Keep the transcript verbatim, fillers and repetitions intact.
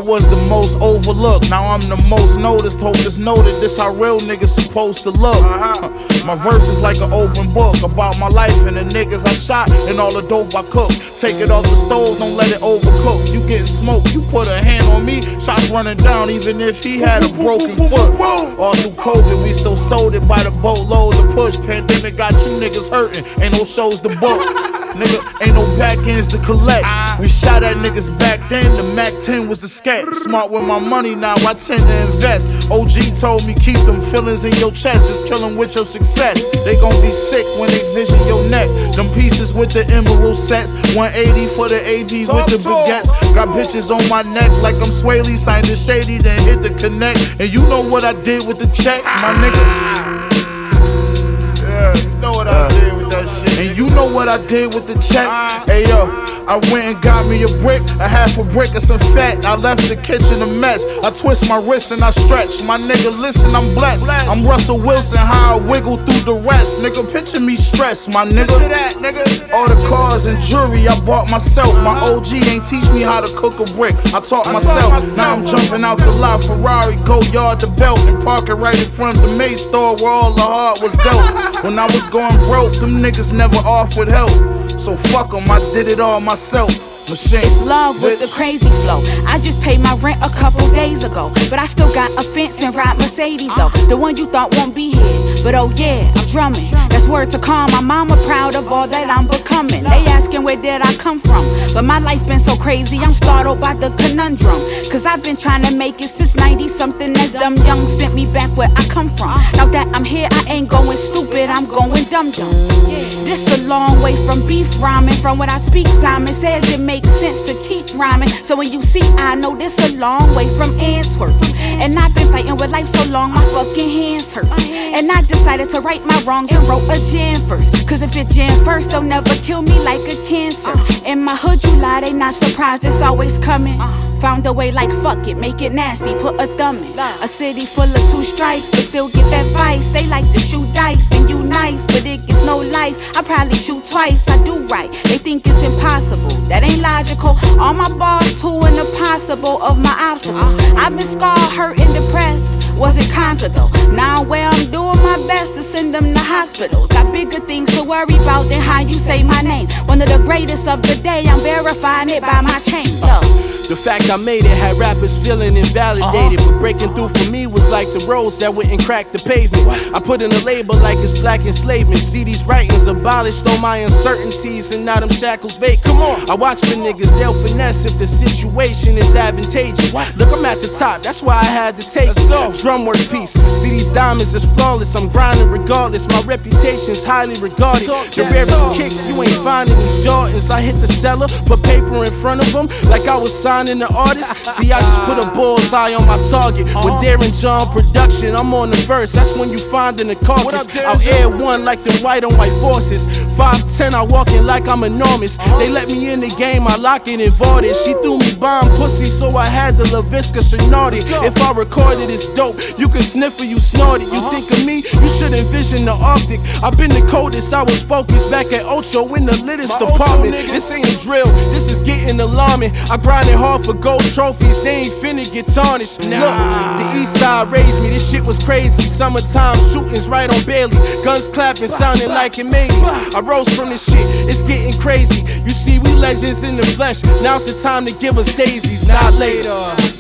was the most overlooked, now I'm the most noticed. Hope it's noted, this how real niggas supposed to look. uh-huh. My verse is like an open book about my life and the niggas I shot and all the dope I cooked. Take it off the stove, don't let it overcook. You getting smoked, you put a hand on me, shots running down even if he had a broken foot. All through COVID, we still sold it by the boatload. The push pandemic got you niggas hurting, ain't no shows to book. Nigga, ain't no back ends to collect. We shot at niggas back then, the Mac ten was the scat. Smart with my money now, I tend to invest. O G told me keep them feelings in your chest, just kill them with your success. They gon' be sick when they vision your neck. Them pieces with the emerald sets, one eighty for the A Gs with the baguettes. Got bitches on my neck like I'm Swaley, signed the shady, then hit the connect. And you know what I did with the check, my nigga. Yeah, you know what I did with that shit. And you know what I did with the check. Hey yo, I went and got me a brick, a half a brick of some fat. I left the kitchen a mess. I twist my wrist and I stretch. My nigga, listen, I'm blessed. I'm Russell Wilson, how I wiggle through the rest. Nigga, picture me stressed, my nigga. That, nigga. All the cars and jewelry I bought myself. My O G ain't teach me how to cook a brick. I taught myself. Now I'm jumping out the lot, Ferrari, go yard the belt, and park it right in front of the May store where all the heart was dealt. When I was going broke, them niggas never offered help. So fuck them, I did it all myself. Machine. It's love with the crazy flow. I just paid my rent a couple days ago, but I still got a fence and ride Mercedes though. The one you thought won't be here, but oh yeah, I'm drumming. That's word to calm. My mama proud of all that I'm becoming. They asking where did I come from, but my life been so crazy I'm startled by the conundrum. Cause I've been trying to make it since ninety something. As them young sent me back where I come from. Now that I'm here, I ain't going stupid, I'm going dumb dumb. This a long way from beef rhyming. From what I speak, Simon says it makes sense to keep rhyming. So when you see, I know this a long way from Antwerp. And I've been fighting with life so long, my fucking hands hurt. And I decided to right my wrongs and wrote a jam first. Cause if it jam first, they'll never kill me like a cancer. In my hood, you lie, they not surprised, it's always coming. Found a way like fuck it, make it nasty, put a thumb in. A city full of two strikes, but still give advice. They like to shoot dice, and you nice, but it gets no life. I probably shoot twice, I do right. They think it's impossible, that ain't logical. All my bars too impossible of my obstacles. I've been scarred, hurt, and depressed. Wasn't conquered though. Now where I'm doing my best to send them to hospitals. Got bigger things to worry about than how you say my name. One of the greatest of the day, I'm verifying it by my chain. Yo. The fact I made it had rappers feeling invalidated, uh-huh. But breaking through for me was like the roads that wouldn't crack the pavement. I put in a label like it's black enslavement. See these writings abolished all my uncertainties, and now them shackles vacant. Come on, I watch for niggas, they'll finesse if the situation is advantageous. What? Look, I'm at the top, that's why I had to take Let's it. Go. Drum work piece. See these diamonds is flawless. I'm grinding regardless. My reputation's highly regarded. Talk the rarest talk. Kicks, you ain't finding these Jordans. I hit the cellar, put paper in front of them like I was signing the artist. See, I just put a bullseye on my target. With Darren John production, I'm on the verse. That's when you findin' the carcass. I'll air one like them white on white forces. five ten, I walkin' like I'm enormous. They let me in the game, I lock it and void it. She threw me bomb pussy, so I had the LaVisca Shinardi. If I recorded, it's dope. You can sniff it, you snort it. You uh-huh. think of me, you should envision the Arctic. I've been the coldest, I was focused back at Ocho in the littest My department. Ocho, this ain't a drill, this is getting alarming. I grinded hard for gold trophies, they ain't finna get tarnished. Nah. Look, the east side raised me, this shit was crazy. Summertime shootings right on Bailey. Guns clapping, sounding like in eighties. I rose from this shit, it's getting crazy. You see, we legends in the flesh. Now it's the time to give us daisies, not later.